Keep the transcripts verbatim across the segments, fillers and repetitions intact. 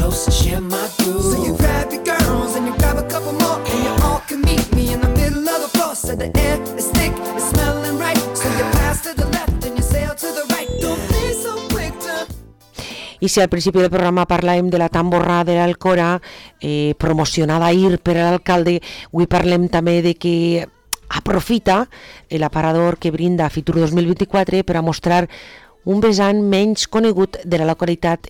close and share my groove. So you grab your girls and you grab a couple more, and you all can meet me in the middle of the floor. So the air is thick, it's smelling right. So you pass to the left and you sail to the right. Don't be so quick to... I si al principi del programa parlàvem de la tamborrada de l'Alcora, eh, promocionada ahir per l'alcalde, avui parlem també de que aprofita l'aparador que brinda Fitur dos mil vint-i-quatre per a mostrar un vessant menys conegut de la localitat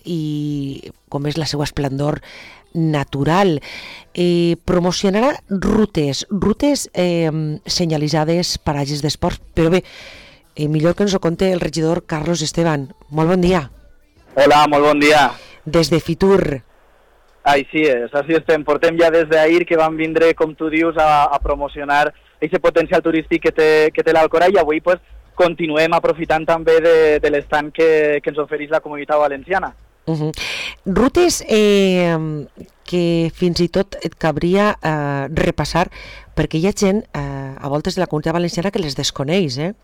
i com és la seva esplendor natural. Eh, promocionarà rutes, rutes eh, senyalitzades, paratges d'esports, però bé, eh, millor que ens ho conte el regidor Carlos Esteban. Molt bon dia. Hola, molt bon dia. Des de Fitur. Així és, així estem. Portem ja des d'ahir que vam vindre, com tu dius, a, a promocionar aquest potencial turístic que té, que té l'Alcora, i avui pues, continuem aprofitant també de, de l'estant que, que ens ofereix la Comunitat Valenciana. Uh-huh. Rutes eh, que fins i tot et cabria eh, repassar, perquè hi ha gent eh, a voltes de la Comunitat Valenciana que les desconeix, eh?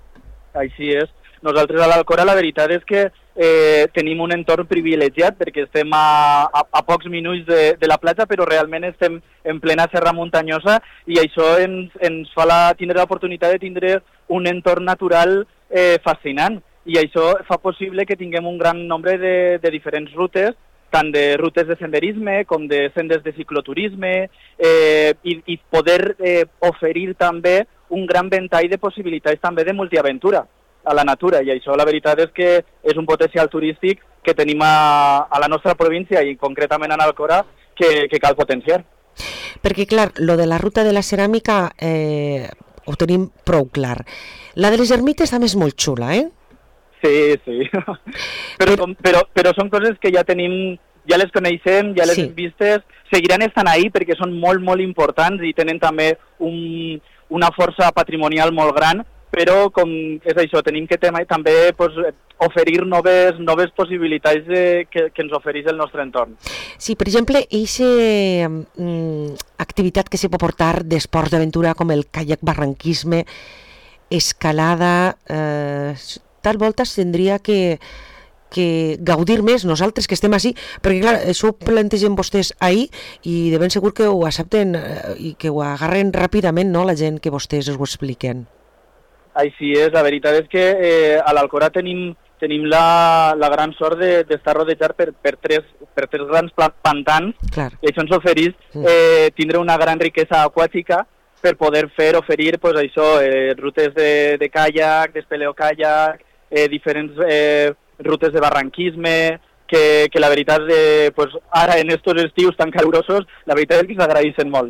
Així és. Nosaltres a l'Alcora la veritat és que eh, tenim un entorn privilegiat perquè estem a, a, a pocs minuts de, de la platja, però realment estem en plena serra muntanyosa i això ens, ens fa la, tindre l'oportunitat de tindre un entorn natural eh, fascinant, i això fa possible que tinguem un gran nombre de, de diferents rutes, tant de rutes de senderisme com de sendes de cicloturisme, eh, i, i poder eh, oferir també un gran ventall de possibilitats també de multiaventura a la natura, i això la veritat és que és un potencial turístic que tenim a, a la nostra província i concretament a l'Alcora que, que cal potenciar. Perquè clar, lo de la ruta de la ceràmica eh, ho tenim prou clar. La de les ermites també és molt xula, eh? Sí, sí. però, però, però, però són coses que ja tenim, ja les coneixem, ja les sí. hem vistes, seguiran estant ahí perquè són molt, molt importants i tenen també un, una força patrimonial molt gran, però com és això, tenim que també pues, oferir noves, noves possibilitats de, que, que ens ofereix el nostre entorn. Sí, per exemple, aquesta mm, activitat que se pot portar d'esports d'aventura com el kayak barranquisme, escalada, eh, tal volta tindria que, que gaudir més nosaltres que estem així, perquè clar, això ho plantegen vostès ahir i de ben segur que ho accepten eh, i que ho agarren ràpidament, no?, la gent que vostès us ho expliquen. Així és, la veritat és que eh, a l'Alcora tenim, tenim la, la gran sort d'estar de, rodejat per, per, tres, per tres grans pantans, clar. I això ens ofereix eh, tindre una gran riquesa aquàtica per poder fer, oferir pues, això, eh, rutes de, de kayak, d'espeleokayak, eh, diferents eh, rutes de barranquisme, que, que la veritat, eh, pues, ara en estos estius tan calurosos, la veritat és que s'agraeixen molt.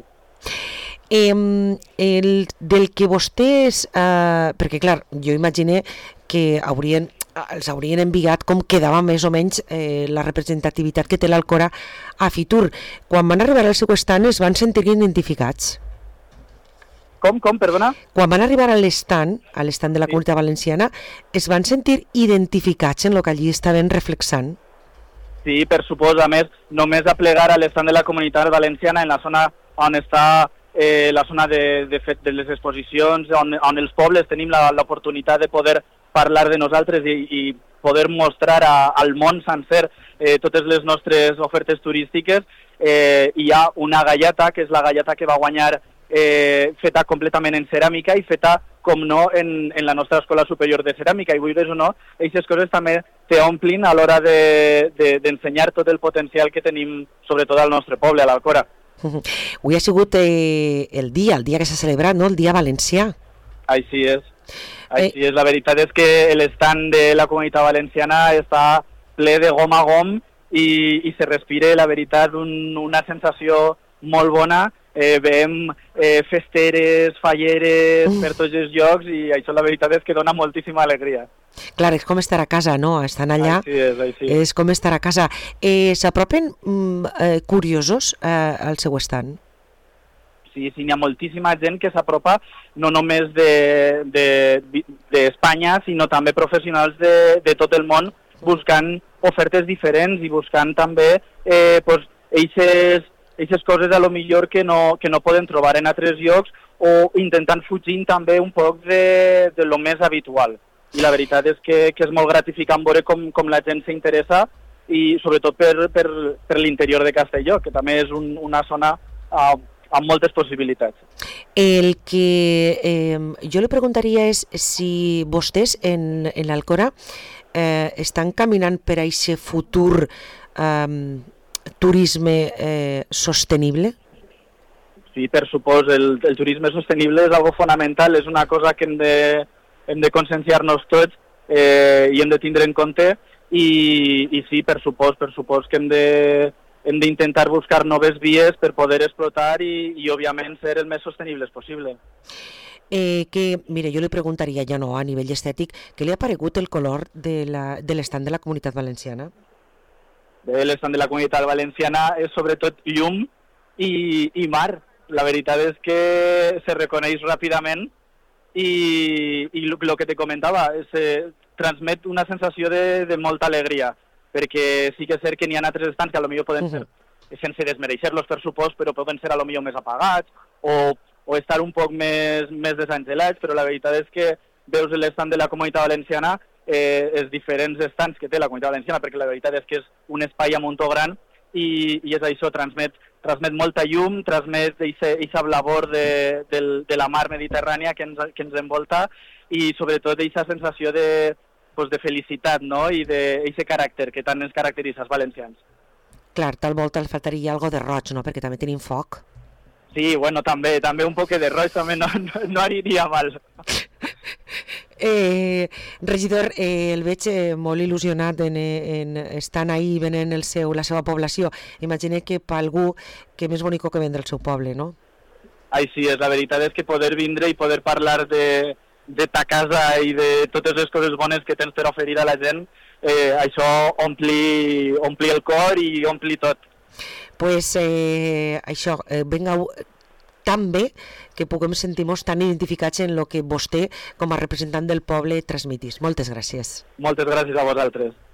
Eh, el, del que vostès, eh, perquè clar, jo imagine que haurien, els haurien enviat com quedava més o menys eh, la representativitat que té l'Alcora a Fitur. Quan van arribar al seu estant es van sentir identificats? Com, com, perdona? Quan van arribar a l'estant, a l'estant de la sí. Comunitat Valenciana, es van sentir identificats en el que allí estaven reflexant? Sí, per suposa, a més, només a plegar a l'estant de la Comunitat Valenciana en la zona on està Eh, la zona de, de, fet, de les exposicions, on, on els pobles tenim l'oportunitat de poder parlar de nosaltres i, i poder mostrar a, al món sencer eh, totes les nostres ofertes turístiques. Eh, hi ha una gallata, que és la gallata que va guanyar eh, feta completament en ceràmica i feta, com no, en, en la nostra Escola Superior de Ceràmica. I vulguis o no, aquestes coses també t'omplin a l'hora d'ensenyar de, de, tot el potencial que tenim, sobretot al nostre poble, a l'Alcora. Avui ha sigut eh, el dia, el dia que s'ha celebrat, no?, el dia valencià. Així és. Així eh. és. La veritat és que l'estant de la Comunitat Valenciana està ple de gom a gom i, i se respira, la veritat, un, una sensació molt bona. Eh, veiem eh, festeres, falleres uh. per tots els llocs i això la veritat és que dona moltíssima alegria. Clar, és com estar a casa, no? Estan allà, així és, així. És com estar a casa. Eh, S'apropen mm, eh, curiosos eh, al seu estant? Sí, sí, hi ha moltíssima gent que s'apropa no només d'Espanya, de, de, sinó també professionals de, de tot el món buscant ofertes diferents i buscant també eh, pues, eixes, eixes coses a lo millor que no, que no poden trobar en altres llocs o intentant fugir també un poc de, de lo més habitual. I la veritat és que, que és molt gratificant veure com, com la gent s'interessa i sobretot per, per, per l'interior de Castelló, que també és un, una zona uh, amb moltes possibilitats. El que eh, jo li preguntaria és si vostès en, en l'Alcora eh, estan caminant per a aquest futur eh, turisme eh, sostenible? Sí, per supòs, el, el turisme sostenible és algo fonamental, és una cosa que hem de, hem de conscienciar-nos tots eh, i hem de tindre en compte. I, i sí, per supòs, per supòs que hem de hem d'intentar buscar noves vies per poder explotar i, i òbviament, ser el més sostenibles possible. Eh, que, mire, jo li preguntaria, ja no a nivell estètic, què li ha paregut el color de l'estand de la Comunitat Valenciana? L'estand de la Comunitat Valenciana és sobretot llum i, i mar. La veritat és que se reconeix ràpidament i, i el que te comentava, és transmet una sensació de, de molta alegria, perquè sí que és cert que n'hi ha altres estants que potser poden ser, uh-huh. sense desmereixer-los per supòs, però poden ser potser més apagats o, o estar un poc més, més desangelats, però la veritat és que veus l'estant de la Comunitat Valenciana, eh, els diferents estants que té la Comunitat Valenciana, perquè la veritat és que és un espai a muntó gran i, i és això, transmet, transmet molta llum, transmet aquesta blavor de, de, de la mar Mediterrània que ens, que ens envolta i sobretot aquesta sensació de pues de felicitat, no? I d'aquest caràcter que tant ens caracteritza els valencians. Clar, tal volta el faltaria algo de roig, no? Perquè també tenim foc. Sí, bueno, també, també un poc de roig també no, no, no aniria mal. Eh, regidor, eh, el veig eh, molt il·lusionat en, en estant ahí venent el seu, la seva població. Imagine que per algú que més bonic que vendre el seu poble, no? Ai, sí, és, la veritat és que poder vindre i poder parlar de de ta casa i de totes les coses bones que tens per oferir a la gent, eh, això ompli, ompli el cor i ompli tot. Pues eh, això, eh, venga tan bé que puguem sentir-nos tan identificats en el que vostè, com a representant del poble, transmitís. Moltes gràcies. Moltes gràcies a vosaltres.